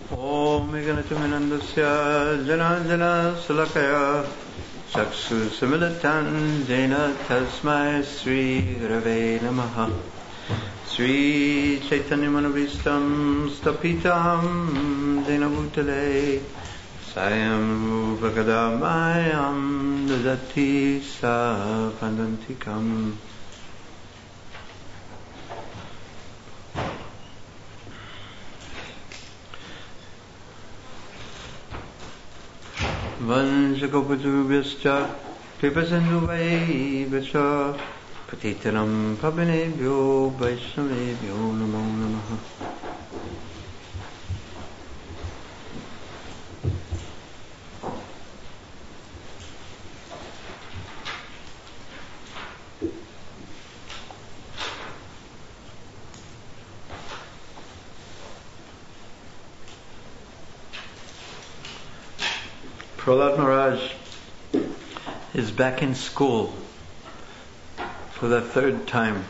Om Meghanatuminandasya Janajana Salakaya Chaksu Samilatan Jena Tasmai Sri Rave Namaha Sri Chaitanya Manovistam Stapitam Jena Bhutale Sayam Rupakadamayam Dadati Sapandantikam. Vanshakopatubhyascha Kripasindhuvaivacha Patitanam Pavanebhyo Vaishnavebhyo Namo Namaha. Prahlad Maharaj is back in school for the third time.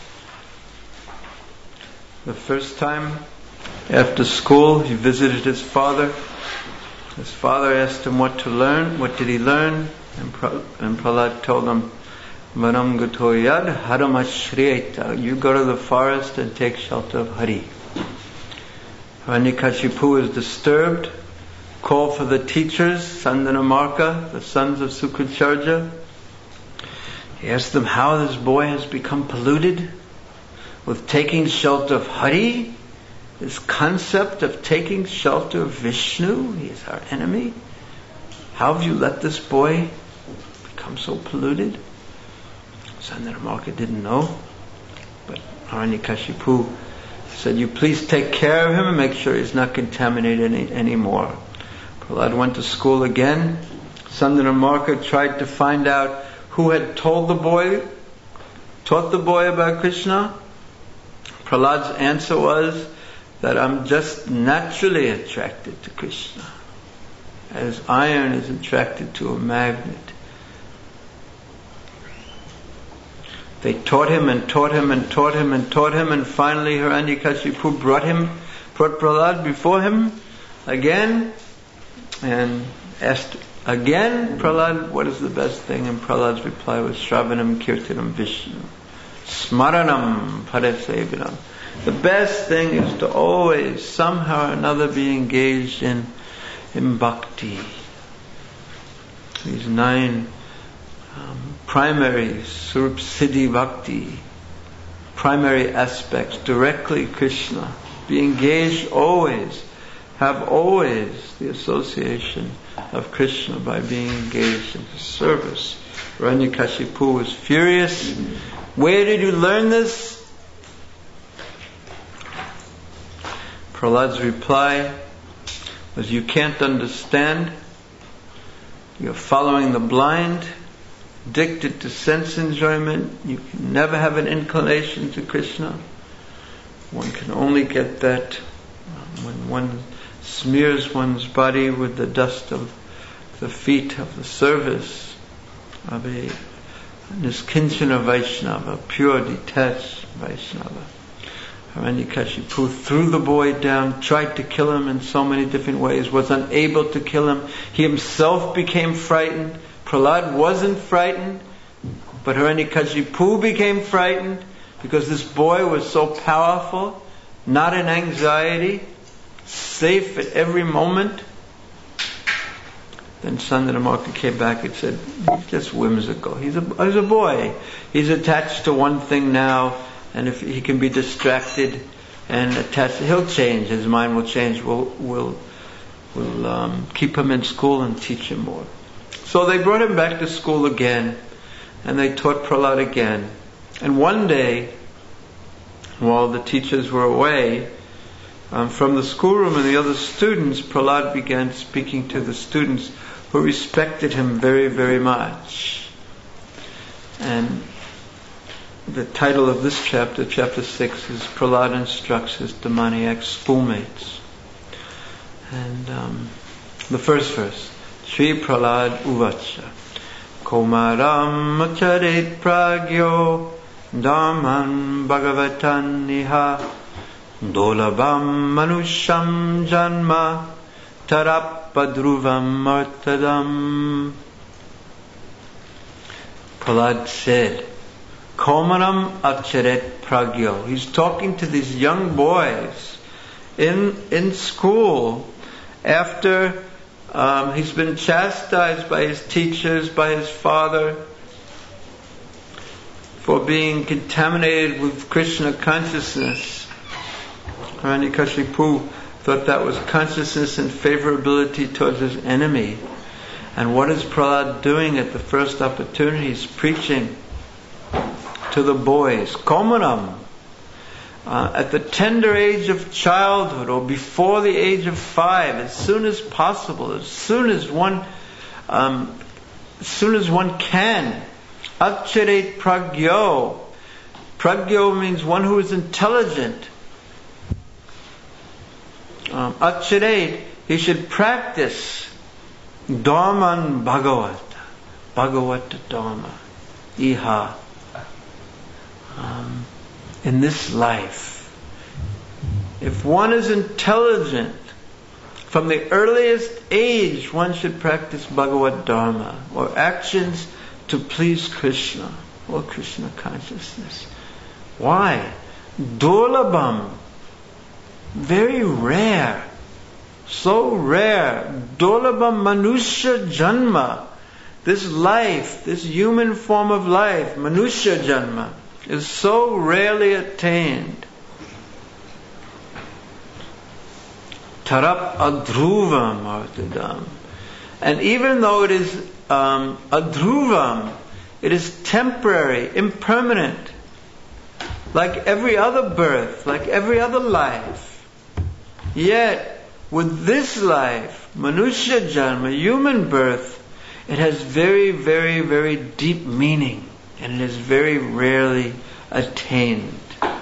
The first time after school he visited his father. His father asked him what to learn. What did he learn? And Prahlad told him, Vanam gato yad haramashriyeta. You go to the forest and take shelter of Hari. Hiranyakashipu is disturbed. Call for the teachers, Sandanamarka, the sons of Sukracharya. He asked them how this boy has become polluted with taking shelter of Hari, this concept of taking shelter of Vishnu. He is our enemy. How have you let this boy become so polluted? Sandanamarka didn't know, but Hiranyakashipu said, you please take care of him and make sure he's not contaminated anymore. Prahlad went to school again. Sandanamarka tried to find out who had taught the boy about Krishna. Prahlad's answer was that I'm just naturally attracted to Krishna, as iron is attracted to a magnet. They taught him and taught him and taught him and taught him, and finally Hiranyakashipu brought Prahlad before him again and asked again, Prahlad, what is the best thing? And Prahlad's reply was Shravanam Kirtanam Vishnu Smaranam Parasevanam. The best thing is to always somehow or another be engaged in bhakti. These 9 primary Swarup Siddhi Bhakti, primary aspects, directly Krishna. Be engaged always. Have always the association of Krishna by being engaged in his service. Hiranyakashipu was furious. Where did you learn this? Prahlad's reply was, you can't understand. You're following the blind, addicted to sense enjoyment. You can never have an inclination to Krishna. One can only get that when one smears one's body with the dust of the feet of the service of a Niskinchana Vaishnava, pure detached Vaishnava. Hiranyakashipu threw the boy down, tried to kill him in so many different ways, was unable to kill him. He himself became frightened. Prahlad wasn't frightened, but Hiranyakashipu became frightened because this boy was so powerful, not in anxiety, safe at every moment. Then Sandanamarka came back and said, he's just whimsical. He's a boy. He's attached to one thing now, and if he can be distracted and attached, he'll change. His mind will change. We'll keep him in school and teach him more. So they brought him back to school again, and they taught Prahlad again. And one day, while the teachers were away, from the schoolroom and the other students, Prahlad began speaking to the students who respected him very, very much. And the title of this chapter, chapter 6, is Prahlad instructs his demoniac schoolmates. And the first verse, Shri Prahlad Uvacha Komaram Acharit Pragyo Dhamman Bhagavatan Niha Dolabam manusham janma tarapadruvam martadam. Prahlad said, Komanam acharet pragyo. He's talking to these young boys in school after he's been chastised by his teachers, by his father, for being contaminated with Krishna consciousness. Hiranyakashipu thought that was consciousness and favorability towards his enemy. And what is Prahlad doing at the first opportunity? He's preaching to the boys. Komanam. At the tender age of childhood, or before the age of 5, as soon as possible, as soon as one can. Acharet pragyo. Pragyo means one who is intelligent. Acharet, he should practice Dharman Bhagavata. Bhagavata Dharma. Iha. In this life. If one is intelligent, from the earliest age one should practice Bhagavad Dharma, or actions to please Krishna, or Krishna consciousness. Why? Dolabam. Very rare. So rare. Dolabam manusya janma. This life, this human form of life, manusya janma, is so rarely attained. Tarap adruvam artadam. And even though it is adruvam, it is temporary, impermanent, like every other birth, like every other life. Yet, with this life, manusya janma, human birth, it has very, very, very deep meaning, and it is very rarely attained.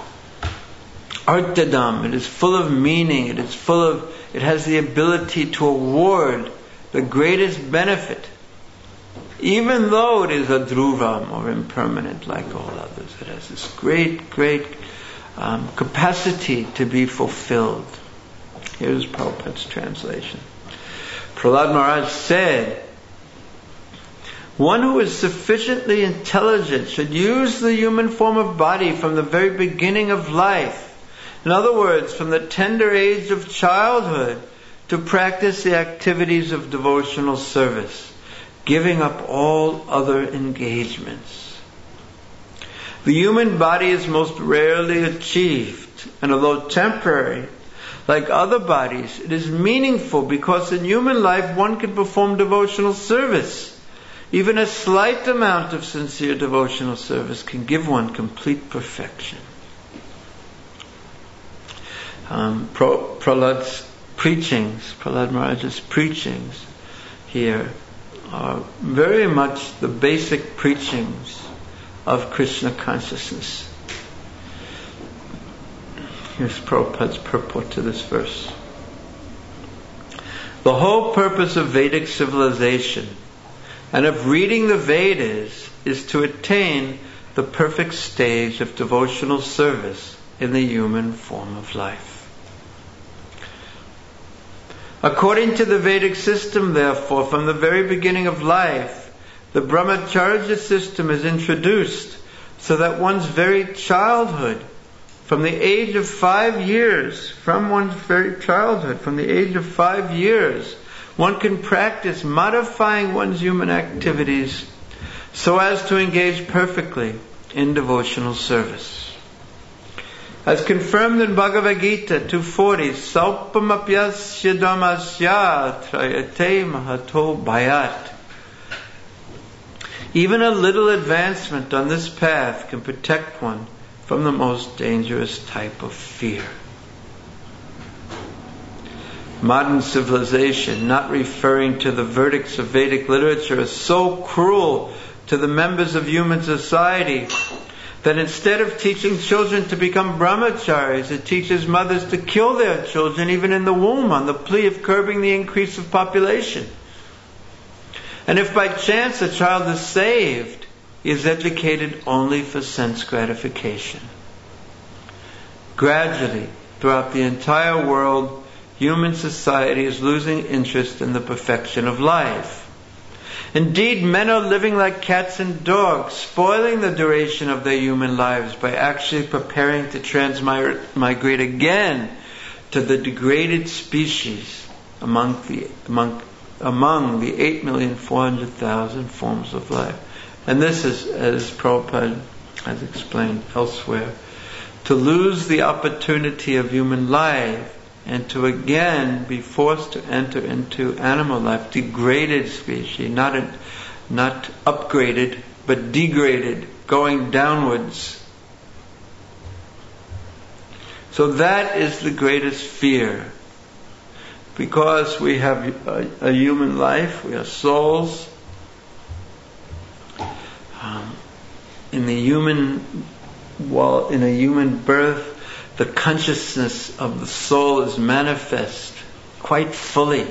Artadam, it is full of meaning, it has the ability to award the greatest benefit, even though it is adruvam, or impermanent like all others. It has this great, great capacity to be fulfilled. Here's Prabhupada's translation. Prahlad Maharaj said, one who is sufficiently intelligent should use the human form of body from the very beginning of life. In other words, from the tender age of childhood, to practice the activities of devotional service, giving up all other engagements. The human body is most rarely achieved, and although temporary, like other bodies, it is meaningful because in human life one can perform devotional service. Even a slight amount of sincere devotional service can give one complete perfection. Prahlad's preachings, Prahlad Maharaj's preachings here are very much the basic preachings of Krishna consciousness. Here's Prabhupada's purport to this verse. The whole purpose of Vedic civilization and of reading the Vedas is to attain the perfect stage of devotional service in the human form of life. According to the Vedic system, therefore, from the very beginning of life, the brahmacharya system is introduced so that one's very childhood, from the age of 5 years, one can practice modifying one's human activities so as to engage perfectly in devotional service. As confirmed in Bhagavad Gita 240, Salpamapyasya dhamasya trayate mahato bhayat. Even a little advancement on this path can protect one from the most dangerous type of fear. Modern civilization, not referring to the verdicts of Vedic literature, is so cruel to the members of human society that instead of teaching children to become brahmacharis, it teaches mothers to kill their children even in the womb on the plea of curbing the increase of population. And if by chance a child is saved, he is educated only for sense gratification. Gradually, throughout the entire world, human society is losing interest in the perfection of life. Indeed, men are living like cats and dogs, spoiling the duration of their human lives by actually preparing to transmigrate again to the degraded species among the 8,400,000 forms of life. And this is, as Prabhupada has explained elsewhere, to lose the opportunity of human life and to again be forced to enter into animal life, degraded species, not upgraded, but degraded, going downwards. So that is the greatest fear. Because we have a human life, we are souls. In a human birth, the consciousness of the soul is manifest quite fully.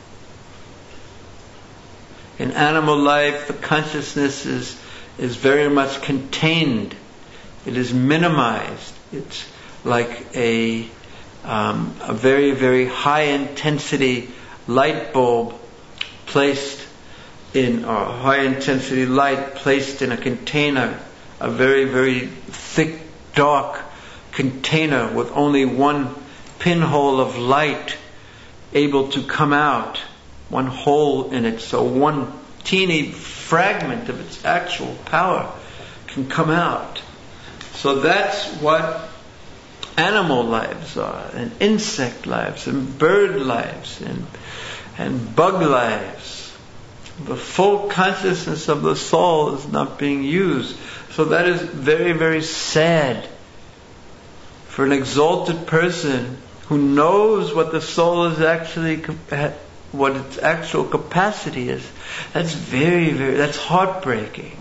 In animal life, the consciousness is very much contained. It is minimized. It's like a very, very high intensity light bulb placed in, or high intensity light placed in a container, a very, very thick, dark container with only one pinhole of light able to come out, one hole in it, so one teeny fragment of its actual power can come out. So that's what animal lives are, and insect lives, and bird lives, and bug lives. The full consciousness of the soul is not being used. So that is very, very sad for an exalted person who knows what the soul is actually, what its actual capacity is. That's very, very, that's heartbreaking.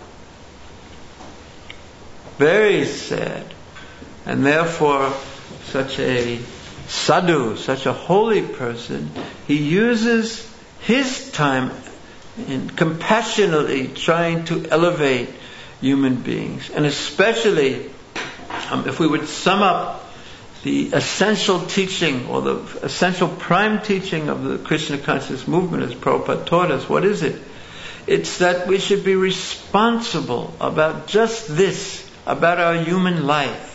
Very sad. And therefore, such a sadhu, such a holy person, he uses his time in compassionately trying to elevate human beings. And especially, if we would sum up the essential teaching, or the essential prime teaching of the Krishna conscious movement, as Prabhupada taught us, what is it? It's that we should be responsible about just this, about our human life.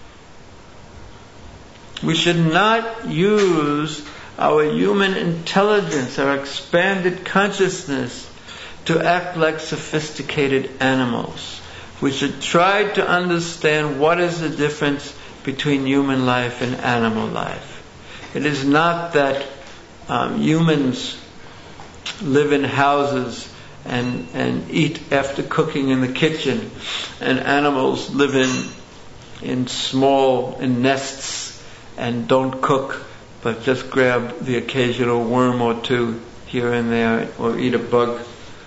We should not use our human intelligence, our expanded consciousness, to act like sophisticated animals. We should try to understand what is the difference between human life and animal life. It is not that humans live in houses and eat after cooking in the kitchen, and animals live in nests and don't cook, but just grab the occasional worm or two here and there, or eat a bug.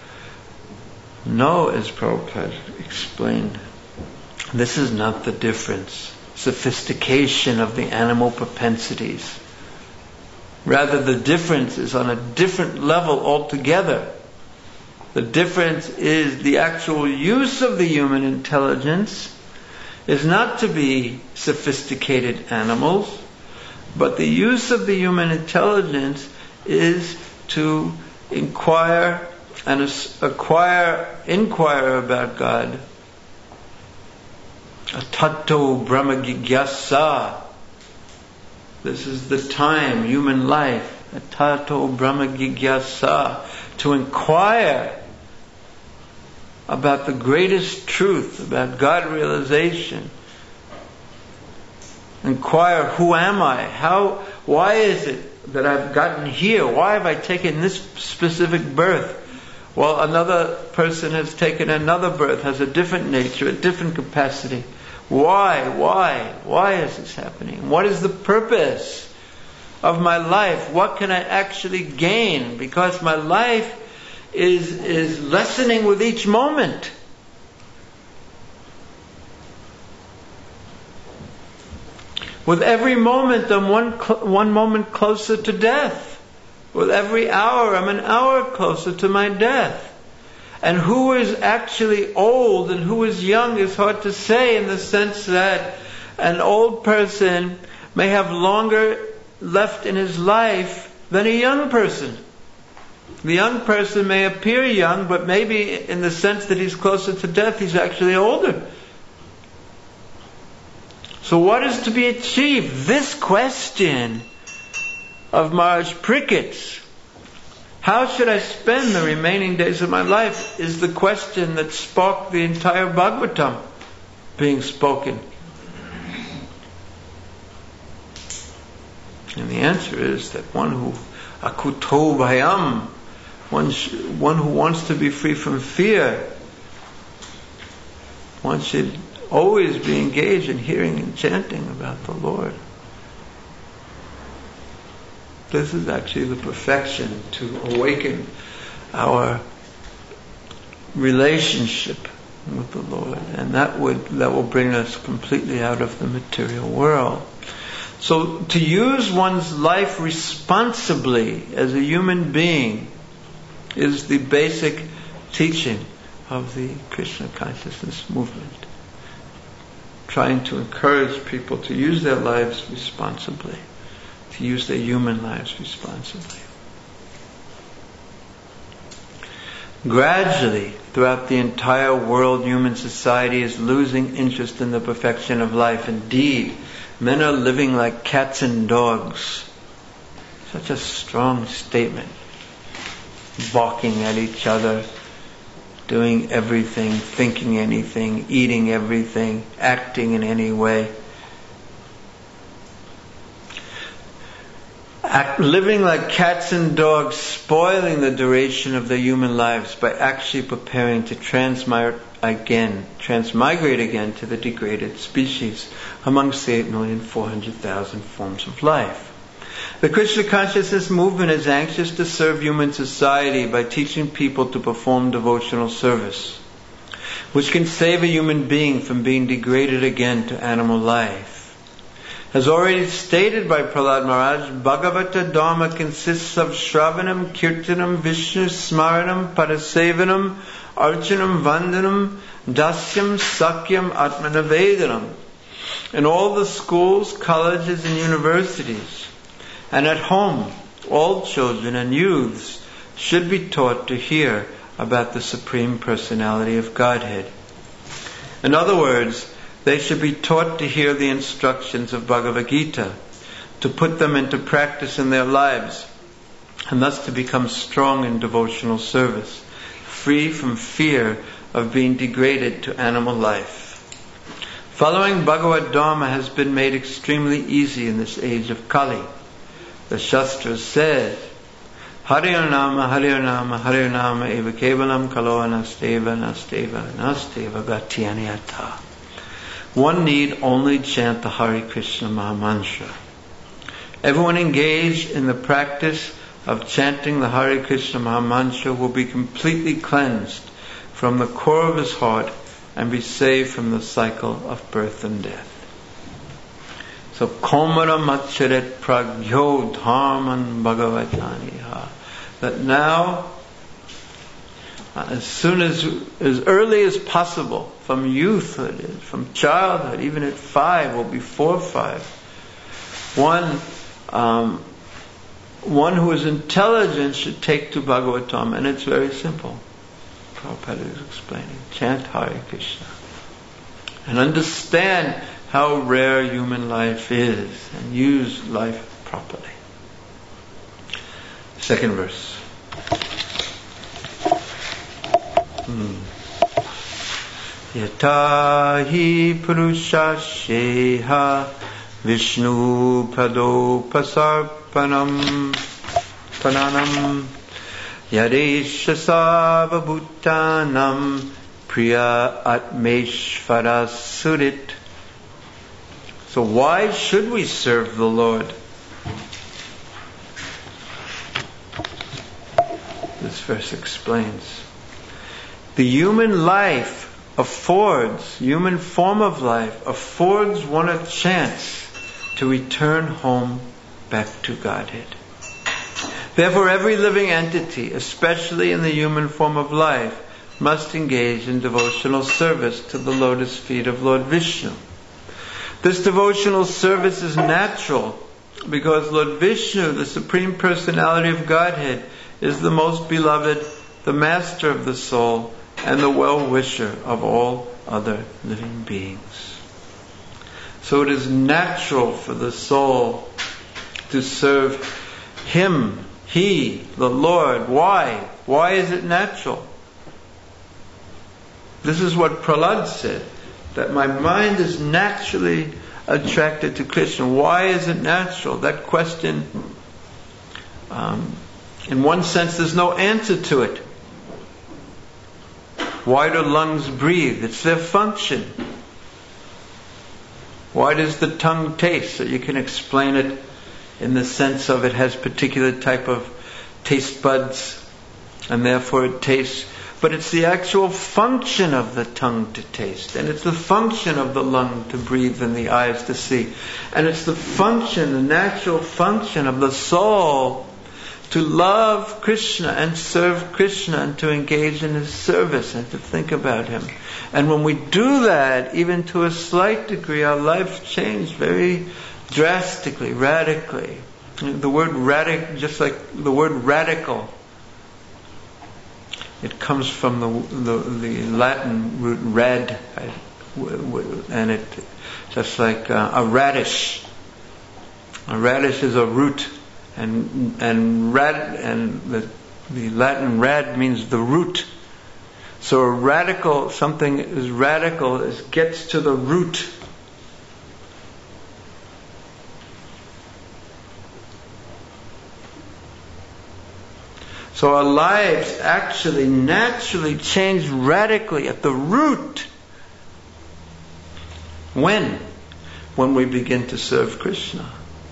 No, as Prabhupada explained, this is not the difference. Sophistication of the animal propensities. Rather, the difference is on a different level altogether. The difference is the actual use of the human intelligence is not to be sophisticated animals, but the use of the human intelligence is to inquire about God. Tato Brahma Jigyasa. This is the time, human life. Tato Brahma Jigyasa. To inquire about the greatest truth, about God realization. Inquire, who am I? Why is it that I've gotten here? Why have I taken this specific birth? Well, another person has taken another birth, has a different nature, a different capacity. Why? Why is this happening? What is the purpose of my life? What can I actually gain? Because my life is lessening with each moment. With every moment, I'm one moment closer to death. With every hour, I'm an hour closer to my death. And who is actually old and who is young is hard to say, in the sense that an old person may have longer left in his life than a young person. The young person may appear young, but maybe in the sense that he's closer to death, he's actually older. So what is to be achieved? This question of Maharaj Parikshit's, how should I spend the remaining days of my life, is the question that sparked the entire Bhagavatam being spoken. And the answer is that one who akuto bhayam, one who wants to be free from fear, one should always be engaged in hearing and chanting about the Lord. This is actually the perfection to awaken our relationship with the Lord, and that will bring us completely out of the material world. So to use one's life responsibly as a human being is the basic teaching of the Krishna consciousness movement. Trying to encourage people to use their lives responsibly, to use their human lives responsibly. Gradually, throughout the entire world, human society is losing interest in the perfection of life. Indeed, men are living like cats and dogs. Such a strong statement. Barking at each other, doing everything, thinking anything, eating everything, acting in any way. Living like cats and dogs, spoiling the duration of their human lives by actually preparing to transmigrate again to the degraded species amongst the 8,400,000 forms of life. The Krishna consciousness movement is anxious to serve human society by teaching people to perform devotional service, which can save a human being from being degraded again to animal life. As already stated by Prahlad Maharaj, Bhagavata Dharma consists of Shravanam, Kirtanam, Vishnu Smaranam, Parasevanam, Archanam, Vandanam, Dasyam, Sakyam, Atmanavedanam. In all the schools, colleges and universities, and at home, all children and youths should be taught to hear about the Supreme Personality of Godhead. In other words, they should be taught to hear the instructions of Bhagavad Gita, to put them into practice in their lives, and thus to become strong in devotional service, free from fear of being degraded to animal life. Following Bhagavad Dharma has been made extremely easy in this age of Kali. The Shastras said, Harinama, Harinama, Harinama, eva kevalam kalo anasteva, nasteva, nasteva gatyanyata. One need only chant the Hare Krishna Mahamantra. Everyone engaged in the practice of chanting the Hare Krishna Mahamantra will be completely cleansed from the core of his heart and be saved from the cycle of birth and death. So, Komara Macharet Pragyo Dharman Bhagavataniha. That now, as early as possible, from youthhood, from childhood, even at 5 or before 5, one who is intelligent should take to Bhagavatam, and it's very simple. Prabhupada is explaining. Chant Hare Krishna. And understand how rare human life is, and use life properly. Second verse. Yata hi purusha sheha Vishnu pado pasarpanam pananam Yaresha sava bhutanam priya atmeshvara surit. So why should we serve the Lord? This verse explains. The human form of life affords one a chance to return home back to Godhead. Therefore, every living entity, especially in the human form of life, must engage in devotional service to the lotus feet of Lord Vishnu. This devotional service is natural because Lord Vishnu, the Supreme Personality of Godhead, is the most beloved, the master of the soul, and the well-wisher of all other living beings. So it is natural for the soul to serve Him, He, the Lord. Why? Why is it natural? This is what Prahlad said, that my mind is naturally attracted to Krishna. Why is it natural? That question, in one sense, there's no answer to it. Why do lungs breathe? It's their function. Why does the tongue taste? So you can explain it in the sense of it has particular type of taste buds and therefore it tastes. But it's the actual function of the tongue to taste, and it's the function of the lung to breathe and the eyes to see. And it's the function, the natural function of the soul to love Krishna and serve Krishna and to engage in His service and to think about Him. And when we do that, even to a slight degree, our life changes very drastically, radically. The word radical, just like the word radical, it comes from the Latin root rad, and it just like a radish. A radish is a root, and rad, and the Latin rad means the root. So a radical, something is radical, it gets to the root. So our lives actually naturally change radically at the root. When? When we begin to serve Krishna.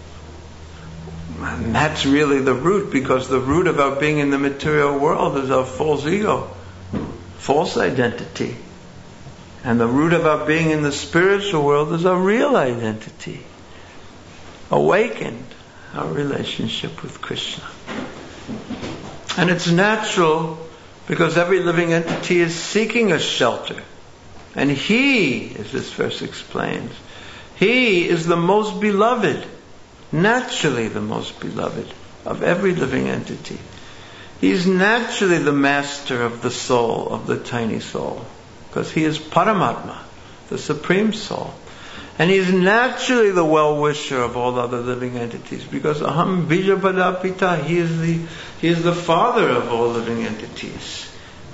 And that's really the root, because the root of our being in the material world is our false ego, false identity. And the root of our being in the spiritual world is our real identity, awakened, our relationship with Krishna. And it's natural because every living entity is seeking a shelter. And He, as this verse explains, He is the most beloved, naturally the most beloved of every living entity. He's naturally the master of the soul, of the tiny soul, because He is Paramatma, the Supreme Soul. And He's naturally the well-wisher of all other living entities, because Aham Bijapada Pita, He is the father of all living entities.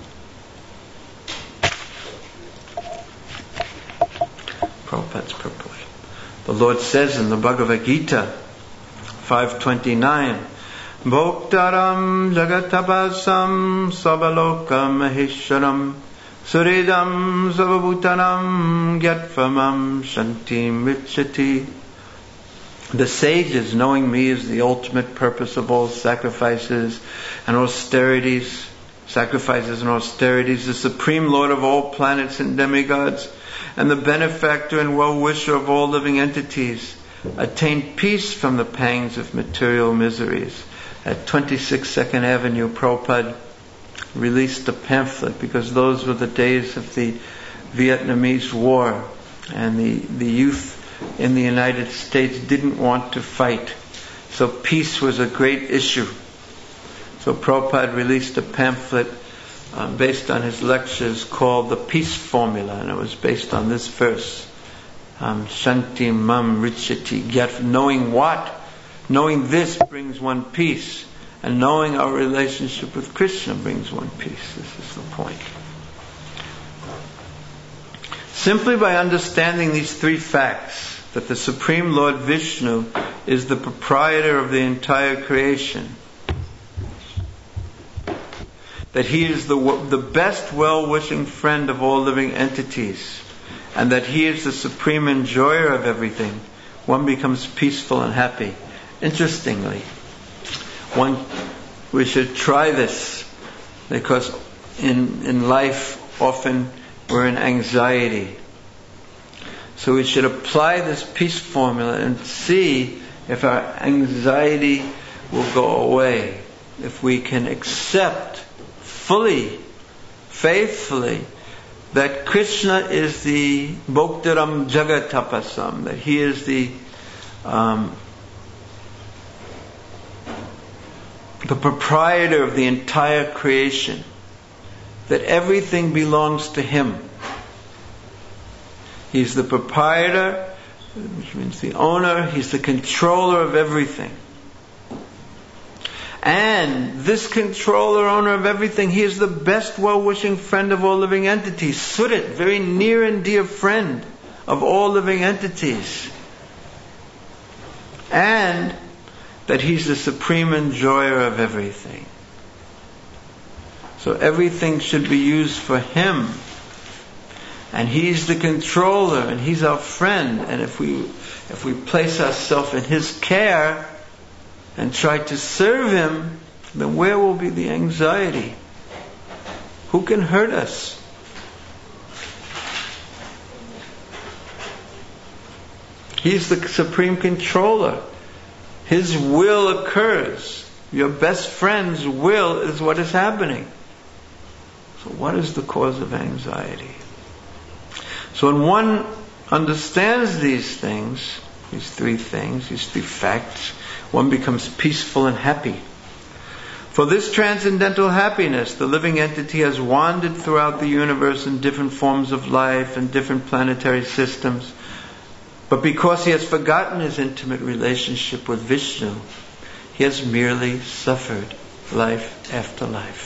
Prabhupada's purport. The Lord says in the Bhagavad Gita 5:29, Bhoktaram Jagatabasam Sabaloka Maheshwaram Suridam Savabhutanam Gyatfamam Shantim Richati. The sages, knowing me as the ultimate purpose of all sacrifices and austerities, the Supreme Lord of all planets and demigods, and the benefactor and well-wisher of all living entities, attain peace from the pangs of material miseries. At 26 Second Avenue, Prabhupada released a pamphlet, because those were the days of the Vietnamese War, and the youth in the United States didn't want to fight. So peace was a great issue. So Prabhupada released a pamphlet based on his lectures called The Peace Formula, and it was based on this verse. Shanti mam richati gyat. Knowing what? Knowing this brings one peace. And knowing our relationship with Krishna brings one peace. This is the point. Simply by understanding these three facts, that the Supreme Lord Vishnu is the proprietor of the entire creation, that He is the best well-wishing friend of all living entities, and that He is the supreme enjoyer of everything, one becomes peaceful and happy. Interestingly, we should try this, because in life often we're in anxiety. So we should apply this peace formula and see if our anxiety will go away. If we can accept fully, faithfully, that Krishna is the Bhoktaram Jagatapasam, that he is the proprietor of the entire creation, that everything belongs to him. He's the proprietor, which means the owner. He's the controller of everything. And this controller, owner of everything, he is the best well-wishing friend of all living entities. Surit, very near and dear friend of all living entities. And that he's the supreme enjoyer of everything. So everything should be used for him. And he's the controller, and he's our friend. And if we place ourselves in his care and try to serve him, then where will be the anxiety? Who can hurt us? He's the supreme controller. His will occurs. Your best friend's will is what is happening. So what is the cause of anxiety? So when one understands these things, these three facts, one becomes peaceful and happy. For this transcendental happiness, the living entity has wandered throughout the universe in different forms of life and different planetary systems. But because he has forgotten his intimate relationship with Vishnu, he has merely suffered life after life.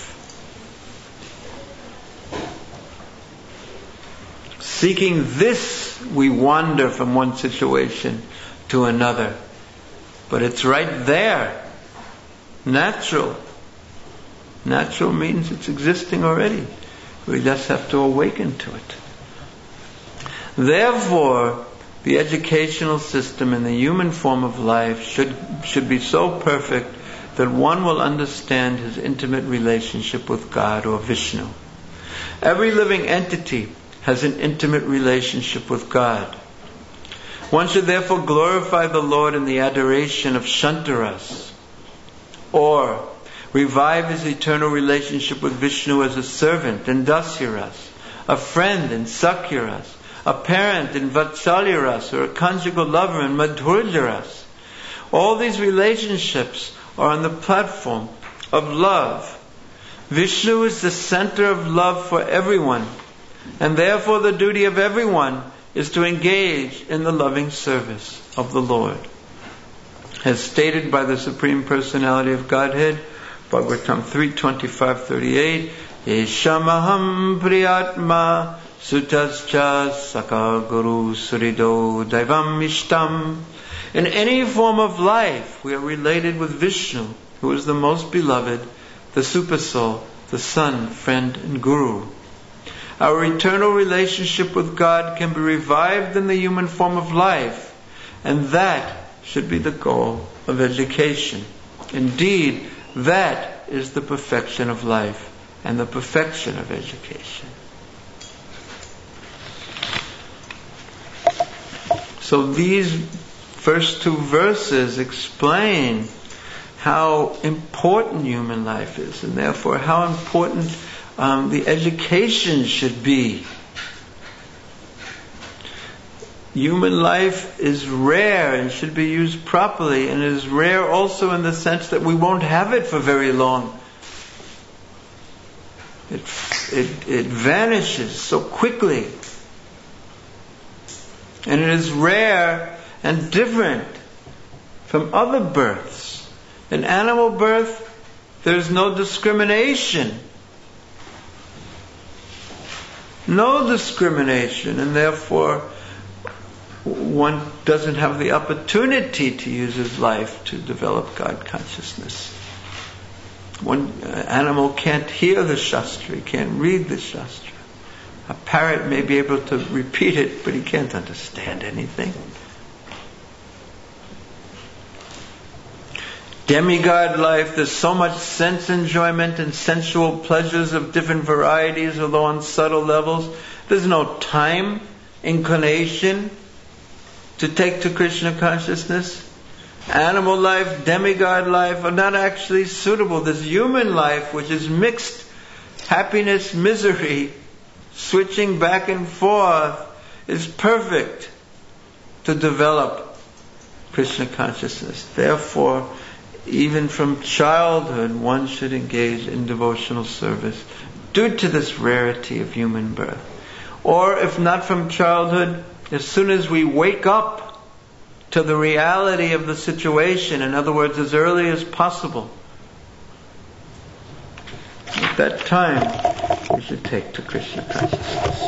Seeking this, we wander from one situation to another. But it's right there. Natural. Natural means it's existing already. We just have to awaken to it. Therefore, the educational system in the human form of life should be so perfect that one will understand his intimate relationship with God or Vishnu. Every living entity has an intimate relationship with God. One should therefore glorify the Lord in the adoration of Shantaras, or revive his eternal relationship with Vishnu as a servant in Dasyaras, a friend in Sakyaras, a parent in Vatsalyaras, or a conjugal lover in Madhuryaras. All these relationships are on the platform of love. Vishnu is the center of love for everyone, and therefore the duty of everyone is to engage in the loving service of the Lord. As stated by the Supreme Personality of Godhead, Bhagavatam 3:25-38, Eshamaham priyatma sutascha saka guru surido daivam ishtam. In any form of life, we are related with Vishnu, who is the most beloved, the Supersoul, the Son, Friend, and Guru. Our eternal relationship with God can be revived in the human form of life, and that should be the goal of education. Indeed, that is the perfection of life and the perfection of education. So these first two verses explain how important human life is, and therefore how important the education should be. Human life is rare and should be used properly, and it is rare also in the sense that we won't have it for very long. It vanishes so quickly. And it is rare and different from other births. In animal birth, there's no discrimination. No discrimination, and therefore one doesn't have the opportunity to use his life to develop God consciousness. One animal can't hear the Shastra, he can't read the Shastra. A parrot may be able to repeat it, but he can't understand anything. Demigod life, there's so much sense enjoyment and sensual pleasures of different varieties, although on subtle levels. There's no time, inclination to take to Krishna consciousness. Animal life, demigod life are not actually suitable. This human life, which is mixed happiness, misery, switching back and forth is perfect to develop Krishna consciousness. Therefore, even from childhood, one should engage in devotional service due to this rarity of human birth. Or if not from childhood, as soon as we wake up to the reality of the situation, in other words, as early as possible, at that time, we should take to Krishna consciousness.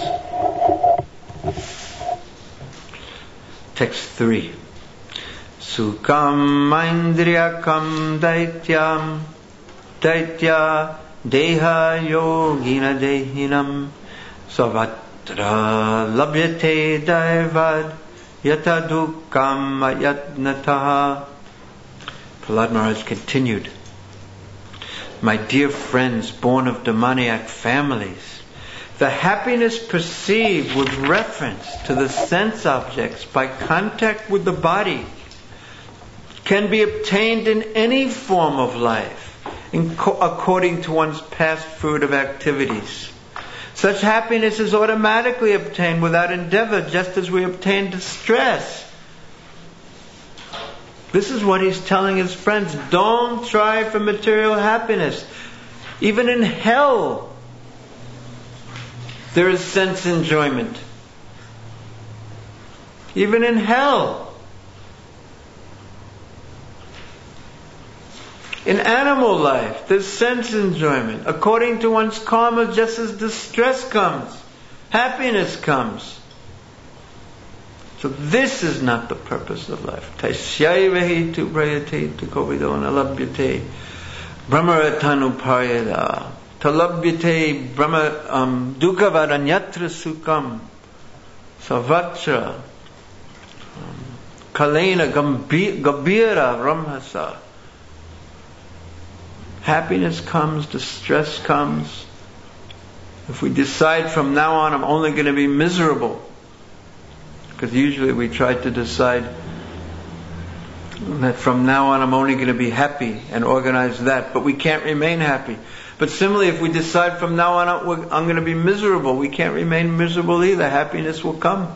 Text 3. Sukam Indriyakam Daityam Daitya Deha Yogina Dehinam Savatra Labhyate Daivad Yata Dukam Ayatnataha. Prahlad Maharaj continued, my dear friends born of demoniac families, the happiness perceived with reference to the sense objects by contact with the body can be obtained in any form of life, according to one's past fruit of activities. Such happiness is automatically obtained without endeavor, just as we obtain distress. This is what he's telling his friends. Don't try for material happiness. Even in hell, there is sense enjoyment. Even in hell. In animal life, there's sense enjoyment. According to one's karma, just as distress comes, happiness comes. So this is not the purpose of life. Tasyaivahi tu prayate tu kovidona labhyate brahmaratanu parayada talabhyate brahma dukavarannyatra sukam savatra kalena gambira ramhasa. Happiness comes, distress comes. If we decide from now on I'm only going to be miserable, because usually we try to decide that from now on I'm only going to be happy and organize that, but we can't remain happy. But similarly, if we decide from now on I'm going to be miserable, we can't remain miserable either. Happiness will come.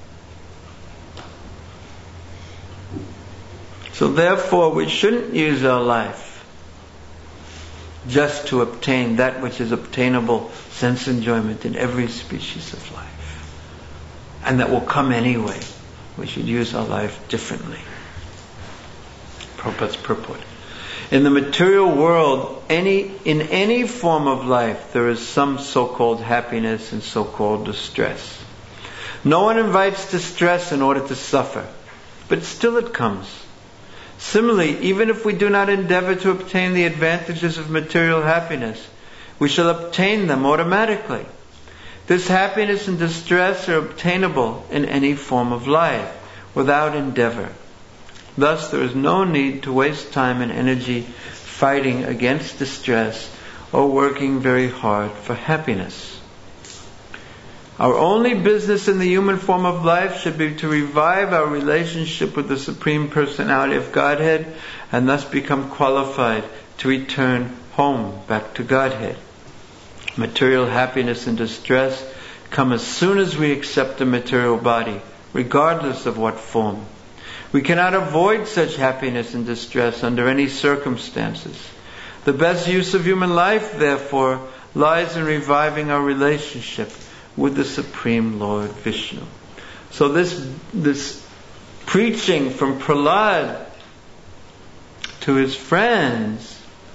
So therefore, we shouldn't use our life just to obtain that which is obtainable, sense enjoyment in every species of life. And that will come anyway. We should use our life differently. Prabhupada's purport. In the material world, in any form of life, there is some so-called happiness and so-called distress. No one invites distress in order to suffer, but still it comes. Similarly, even if we do not endeavor to obtain the advantages of material happiness, we shall obtain them automatically. This happiness and distress are obtainable in any form of life, without endeavor. Thus, there is no need to waste time and energy fighting against distress or working very hard for happiness. Our only business in the human form of life should be to revive our relationship with the Supreme Personality of Godhead and thus become qualified to return home back to Godhead. Material happiness and distress come as soon as we accept the material body, regardless of what form. We cannot avoid such happiness and distress under any circumstances. The best use of human life, therefore, lies in reviving our relationship with the Supreme Lord Vishnu. So this preaching from Prahlad to his friends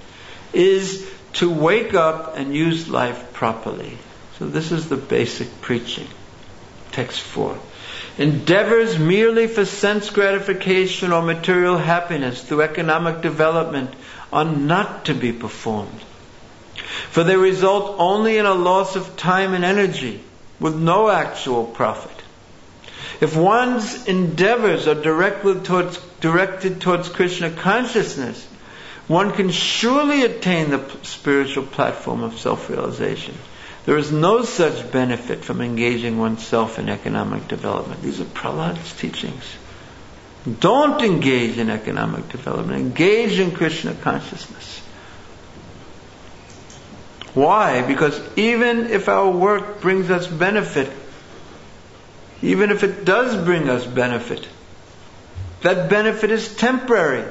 is to wake up and use life properly. So this is the basic preaching. Text 4. Endeavors merely for sense gratification or material happiness through economic development are not to be performed, for they result only in a loss of time and energy with no actual profit. If one's endeavors are directed towards Krishna consciousness, one can surely attain the spiritual platform of self-realization. There is no such benefit from engaging oneself in economic development. These are Prahlad's teachings. Don't engage in economic development. Engage in Krishna consciousness. Why? Because even if our work brings us benefit, even if it does bring us benefit, that benefit is temporary.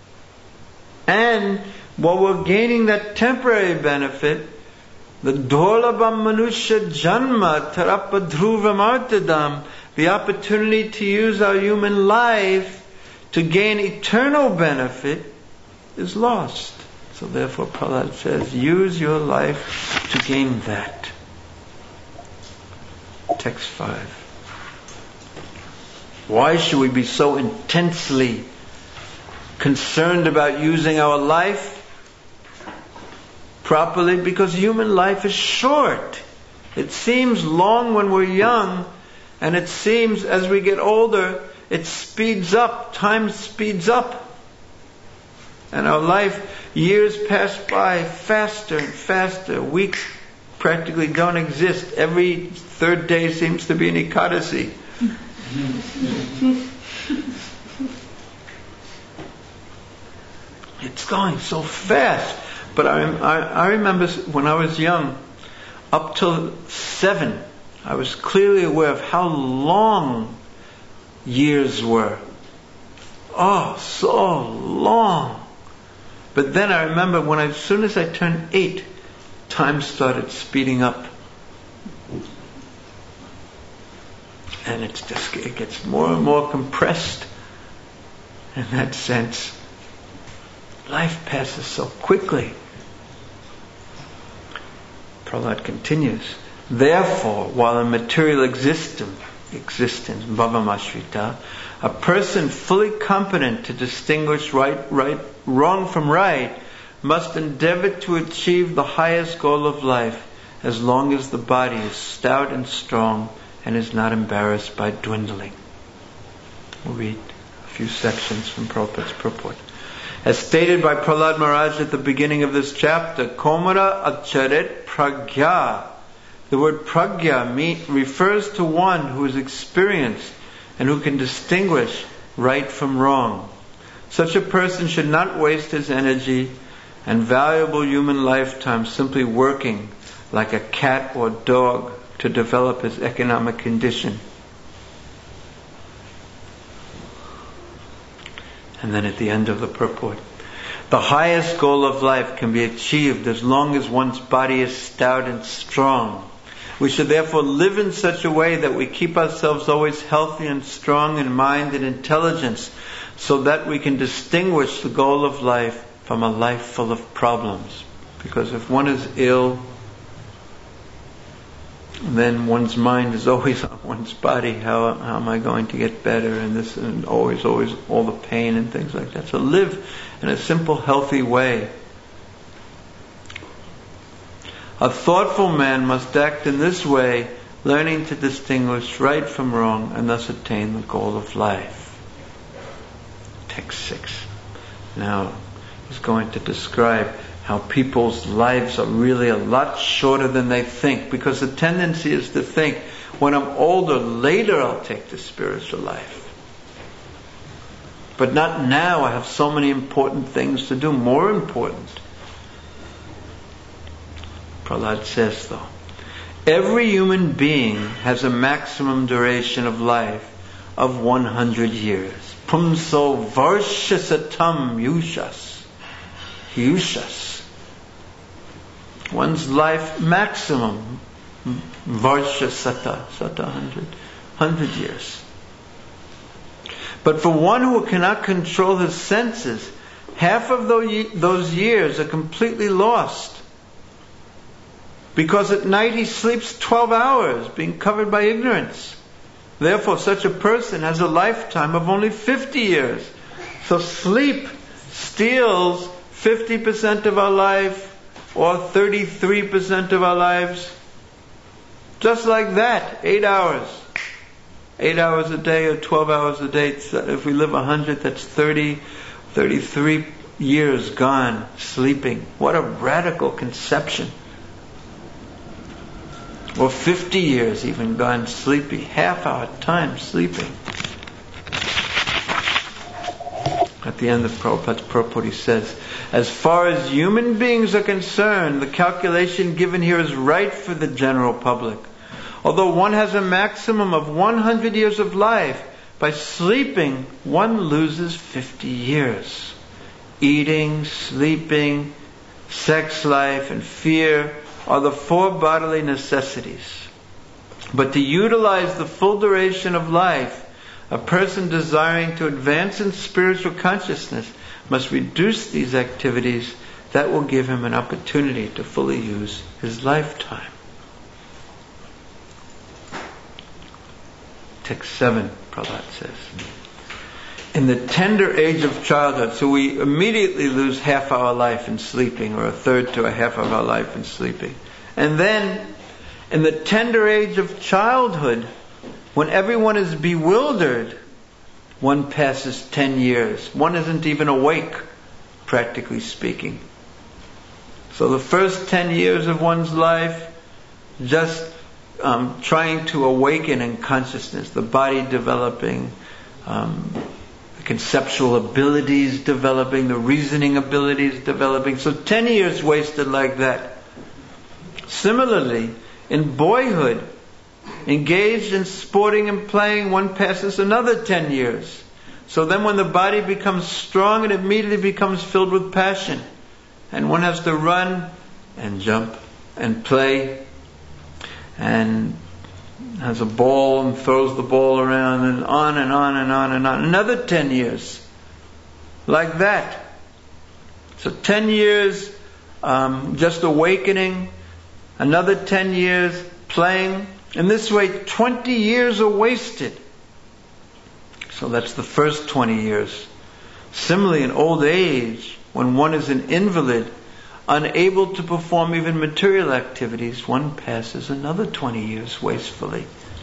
And while we're gaining that temporary benefit, the Dholabam Manusya Janma Tarapadhruvamartadam, the opportunity to use our human life to gain eternal benefit, is lost. So therefore Prahlad says, use your life to gain that. Text 5. Why should we be so intensely concerned about using our life properly? Because human life is short. It seems long when we're young, and it seems as we get older, it speeds up. Time speeds up. And our life, years pass by faster and faster. Weeks practically don't exist. Every third day seems to be an Ekadasi. It's going so fast. But I remember when I was young, up till 7, I was clearly aware of how long years were. Oh, so long. But then I remember as soon as I turned 8, time started speeding up. And it gets more and more compressed in that sense. Life passes so quickly. Prahlad continues, therefore, while in material existence, bhavamashrita, a person fully competent to distinguish wrong from right must endeavor to achieve the highest goal of life as long as the body is stout and strong and is not embarrassed by dwindling. We'll read a few sections from Prabhupada's purport. As stated by Prahlad Maharaj at the beginning of this chapter, Komara acharet pragya. The word pragya refers to one who is experienced and who can distinguish right from wrong. Such a person should not waste his energy and valuable human lifetime simply working like a cat or dog to develop his economic condition. And then at the end of the purport, the highest goal of life can be achieved as long as one's body is stout and strong. We should therefore live in such a way that we keep ourselves always healthy and strong in mind and intelligence, so that we can distinguish the goal of life from a life full of problems. Because if one is ill, then one's mind is always on one's body. How am I going to get better? And this, and always all the pain and things like that. So live in a simple, healthy way. A thoughtful man must act in this way, learning to distinguish right from wrong and thus attain the goal of life. Text 6. Now, he's going to describe how people's lives are really a lot shorter than they think, because the tendency is to think, when I'm older, later I'll take the spiritual life. But not now. I have so many important things to do, more important. Prahlad says though, every human being has a maximum duration of life of 100 years. Pumso varshasatam yushas. One's life maximum, varsha sata 100 years. But for one who cannot control his senses, half of those years are completely lost. Because at night he sleeps 12 hours, being covered by ignorance. Therefore, such a person has a lifetime of only 50 years. So sleep steals 50% of our life, or 33% of our lives. Just like that, 8 hours. 8 hours a day or 12 hours a day. If we live 100, that's 33 years gone sleeping. What a radical conception. Or 50 years even gone sleepy. Half our time sleeping. At the end of Prabhupada's purport he says, as far as human beings are concerned, the calculation given here is right for the general public. Although one has a maximum of 100 years of life, by sleeping one loses 50 years. Eating, sleeping, sex life, and fear are the 4 bodily necessities. But to utilize the full duration of life, a person desiring to advance in spiritual consciousness must reduce these activities. That will give him an opportunity to fully use his lifetime. Text 7, Prabhupada says. In the tender age of childhood, so we immediately lose half our life in sleeping, or a third to a half of our life in sleeping. And then, in the tender age of childhood, when everyone is bewildered, one passes 10 years. One isn't even awake, practically speaking. So the first 10 years of one's life, just trying to awaken in consciousness, the body developing, the conceptual abilities developing, the reasoning abilities developing. So 10 years wasted like that. Similarly, in boyhood, engaged in sporting and playing, one passes another 10 years. So then when the body becomes strong, it immediately becomes filled with passion. And one has to run and jump and play and has a ball and throws the ball around and on and on and on and on. Another 10 years. Like that. So 10 years just awakening. Another 10 years playing. In this way, 20 years are wasted. So that's the first 20 years. Similarly, in old age, when one is an invalid, unable to perform even material activities, one passes another 20 years wastefully.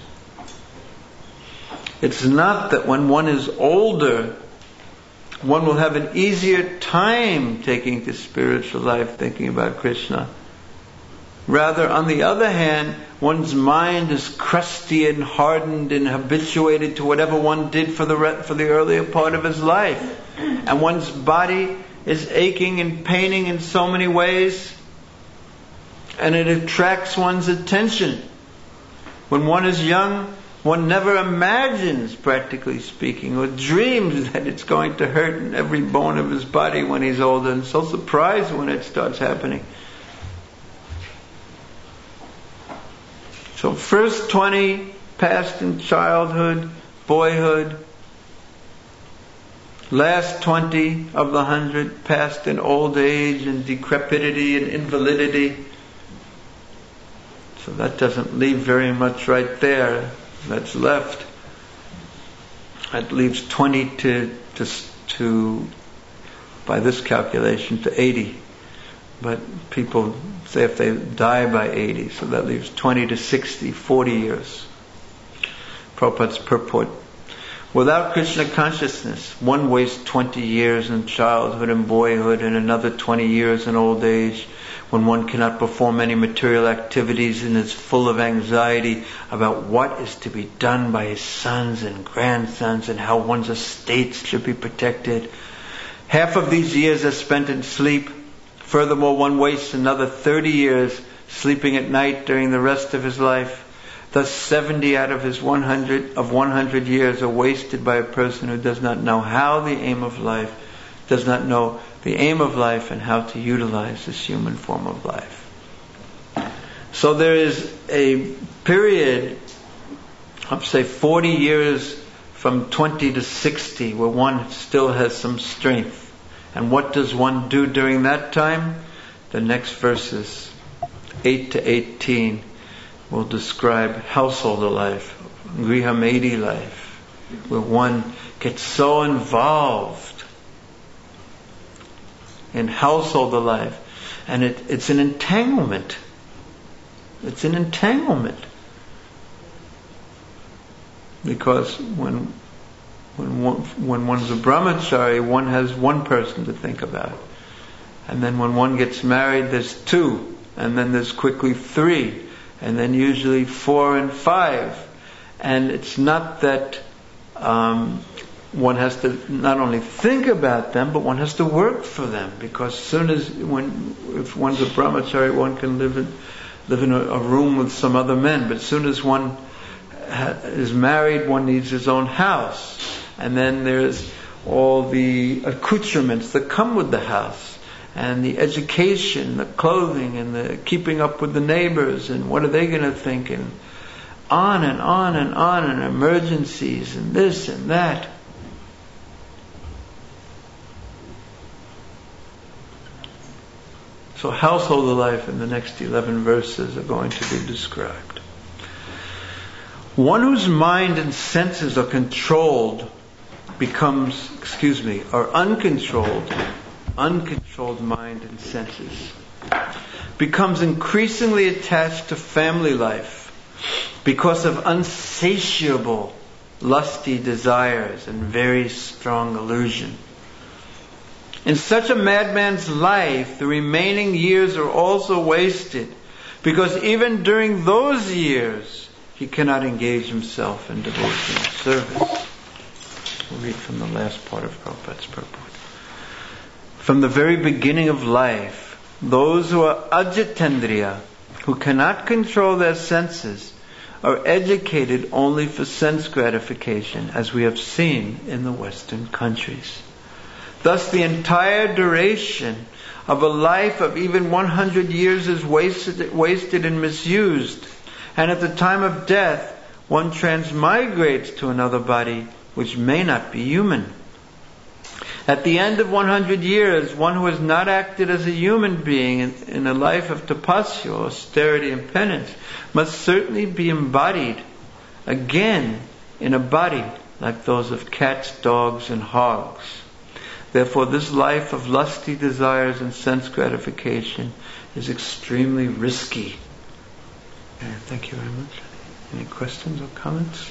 It's not that when one is older, one will have an easier time taking to spiritual life, thinking about Krishna. Rather, on the other hand, one's mind is crusty and hardened and habituated to whatever one did for the earlier part of his life. And one's body is aching and paining in so many ways, and it attracts one's attention. When one is young, one never imagines, practically speaking, or dreams that it's going to hurt in every bone of his body when he's older, and so surprised when it starts happening. So first 20 passed in childhood, boyhood. Last 20 of the 100 passed in old age and decrepitity and invalidity. So that doesn't leave very much right there that's left. That leaves 20 to by this calculation, to 80. But people say if they die by 80, so that leaves 20 to 60, 40 years. Prabhupada's purport. Without Krishna consciousness, one wastes 20 years in childhood and boyhood and another 20 years in old age, when one cannot perform any material activities and is full of anxiety about what is to be done by his sons and grandsons and how one's estates should be protected. Half of these years are spent in sleep. Furthermore, one wastes another 30 years sleeping at night during the rest of his life. Thus 70 out of his 100 years are wasted by a person who does not know the aim of life and how to utilize this human form of life. So there is a period of, say, 40 years from 20 to 60 where one still has some strength. And what does one do during that time? The next verses, 8 to 18, will describe householder life, grihamedi life, where one gets so involved in householder life, and it's an entanglement. It's an entanglement, because when one's a brahmachari, one has one person to think about, and then when one gets married, there's two, and then there's quickly three, and then usually 4 and 5. And it's not that one has to not only think about them, but one has to work for them. Because if one's a brahmachari, one can live in a room with some other men. But as soon as one is married, one needs his own house. And then there's all the accoutrements that come with the house, and the education, the clothing, and the keeping up with the neighbors, and what are they going to think, and on and on and on, and emergencies, and this and that. So household life in the next 11 verses are going to be described. One whose mind and senses are uncontrolled mind and senses, becomes increasingly attached to family life because of unsatiable lusty desires and very strong illusion. In such a madman's life, the remaining years are also wasted, because even during those years, he cannot engage himself in devotional service. We'll read from the last part of Prabhupada's purport. From the very beginning of life, those who are ajitendriya, who cannot control their senses, are educated only for sense gratification, as we have seen in the Western countries. Thus the entire duration of a life of even 100 years is wasted and misused. And at the time of death, one transmigrates to another body which may not be human. At the end of 100 years, one who has not acted as a human being in a life of tapasya, austerity and penance, must certainly be embodied again in a body like those of cats, dogs and hogs. Therefore, this life of lusty desires and sense gratification is extremely risky. Thank you very much. Any questions or comments?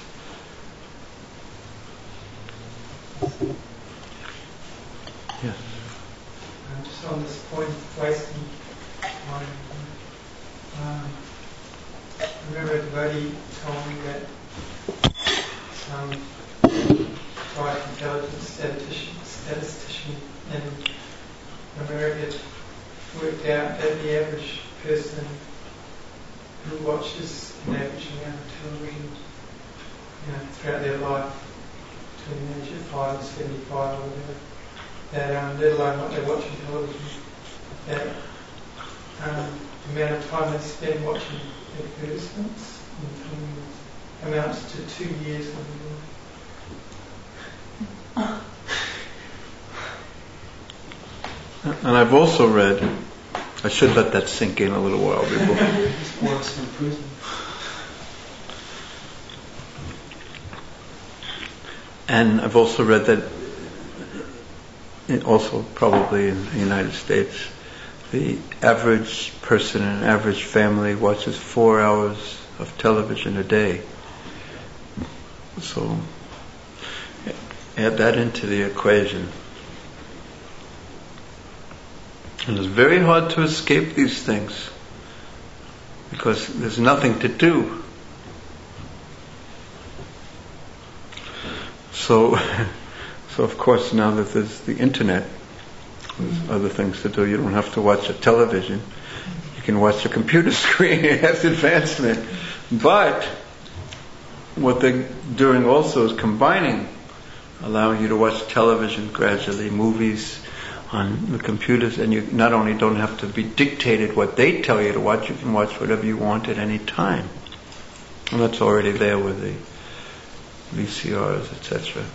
Yes. Just on this point of wasting time, I remember a devotee told me that some quite intelligent statistician in America worked out that the average person who watches an average amount of television, throughout their life, between the age of 5 and 75 or whatever, that let alone what they watch on television, that the amount of time they spend watching advertisements amounts to 2 years of their life. And I've also read, I should let that sink in a little while before. Works in prison. And I've also read that, also probably in the United States, the average person in an average family watches 4 hours of television a day. So add that into the equation. And it's very hard to escape these things because there's nothing to do. So of course, now that there's the internet, there's other things to do. You don't have to watch a television. You can watch a computer screen. It has advancement. But what they're doing also is combining, allowing you to watch television gradually, movies on the computers, and you not only don't have to be dictated what they tell you to watch, you can watch whatever you want at any time. And that's already there with the VCRs, etc.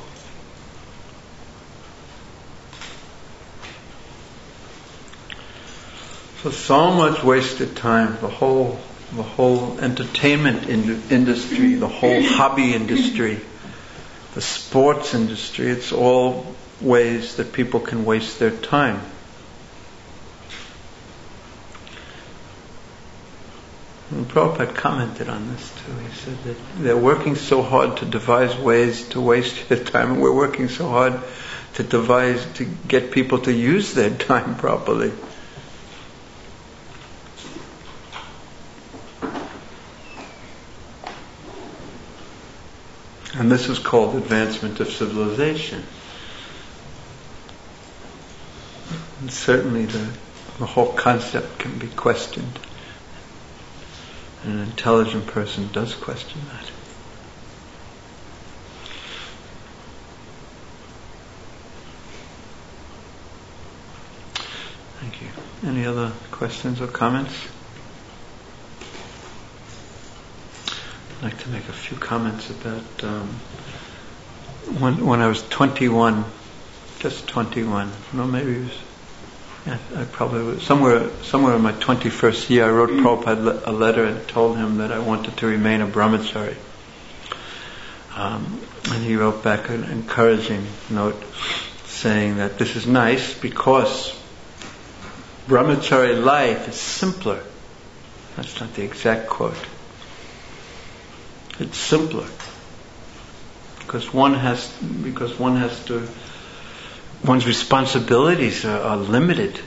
So much wasted time. The whole entertainment industry, the whole hobby industry, the sports industry, it's all ways that people can waste their time. And Prabhupada commented on this too. He said that they're working so hard to devise ways to waste their time, and we're working so hard to get people to use their time properly. And this is called advancement of civilization. And certainly the whole concept can be questioned. And an intelligent person does question that. Thank you. Any other questions or comments? I'd like to make a few comments about when I was 21, just 21. No, maybe it was. Yeah, I probably was somewhere in my 21st year. I wrote Prabhupada a letter and told him that I wanted to remain a brahmachari. And he wrote back an encouraging note saying that this is nice because brahmachari life is simpler. That's not the exact quote. It's simpler because one's responsibilities are limited.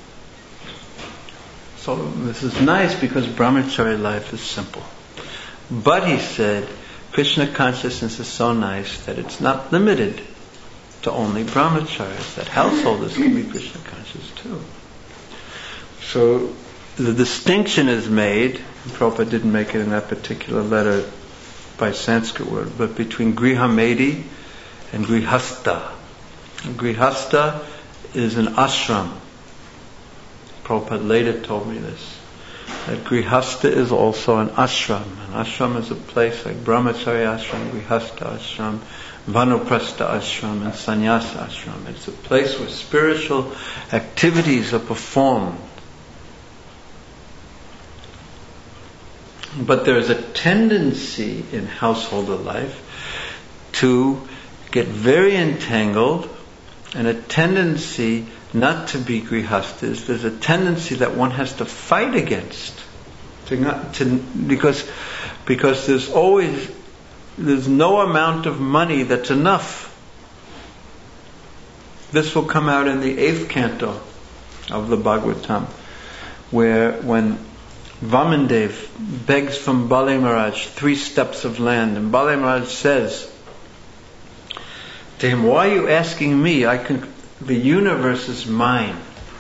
So this is nice because brahmachari life is simple. But he said, Krishna consciousness is so nice that it's not limited to only brahmacharis, that householders can be Krishna conscious too. So the distinction is made, and Prabhupada didn't make it in that particular letter by Sanskrit word, but between grihamedi and grihastha. Grihastha is an ashram. Prabhupada later told me this. That grihastha is also an ashram. An ashram is a place like brahmachari ashram, grihastha ashram, vanaprastha ashram, and sannyasa ashram. It's a place where spiritual activities are performed. But there is a tendency in householder life to get very entangled, and a tendency not to be grihasthas. There's a tendency that one has to fight against, because there's no amount of money that's enough. This will come out in the 8th canto of the Bhagavatam, where when Vamandev begs from Bali Maharaj 3 steps of land, and Bali Maharaj says to him, "Why are you asking me? The universe is mine."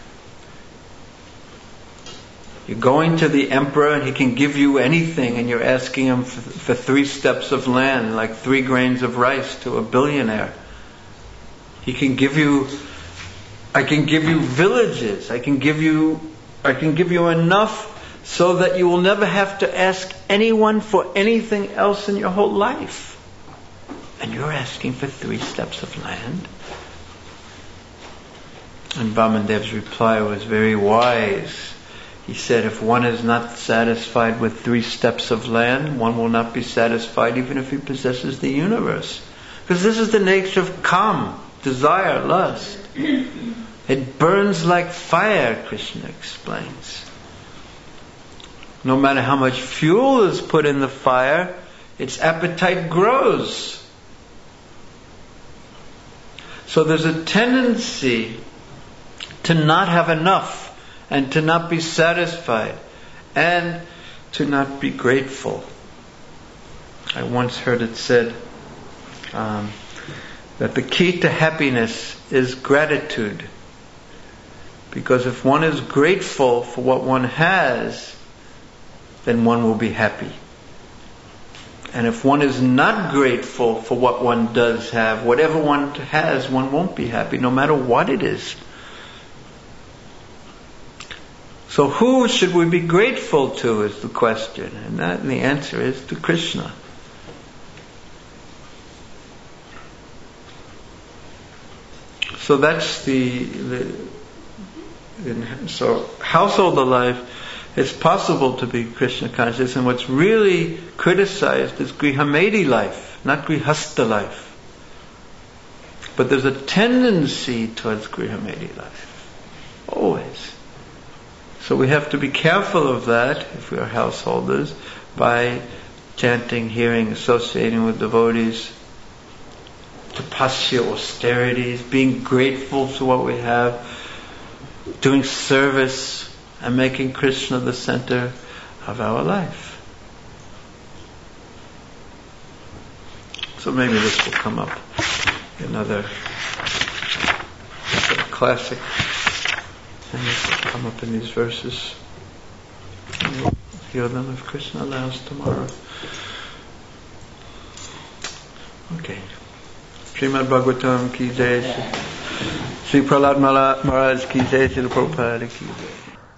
You're going to the emperor and he can give you anything, and you're asking him for 3 steps of land, like 3 grains of rice to a billionaire. I can give you villages. I can give you enough so that you will never have to ask anyone for anything else in your whole life. And you're asking for 3 steps of land? And Vamandev's reply was very wise. He said, if one is not satisfied with 3 steps of land, one will not be satisfied even if he possesses the universe. Because this is the nature of kam, desire, lust. It burns like fire, Krishna explains. No matter how much fuel is put in the fire, its appetite grows. So there's a tendency to not have enough, and to not be satisfied, and to not be grateful. I once heard it said that the key to happiness is gratitude. Because if one is grateful for what one has, then one will be happy. And if one is not grateful for what one does have, whatever one has, one won't be happy, no matter what it is. So who should we be grateful to is the question. And the answer is to Krishna. So that's so householder life, it's possible to be Krishna conscious, and what's really criticized is grihamedi life, not grihastha life. But there's a tendency towards grihamedi life. Always. So we have to be careful of that if we are householders, by chanting, hearing, associating with devotees, tapasya, austerities, being grateful to what we have, doing service, and making Krishna the center of our life. So maybe this will come up. Another sort of classic thing that will come up in these verses. And we'll hear them if Krishna allows tomorrow. Okay. Srimad Bhagavatam ki jai. Sri Prahlad Maharaj ki jai. Srila Prabhupada ki jai.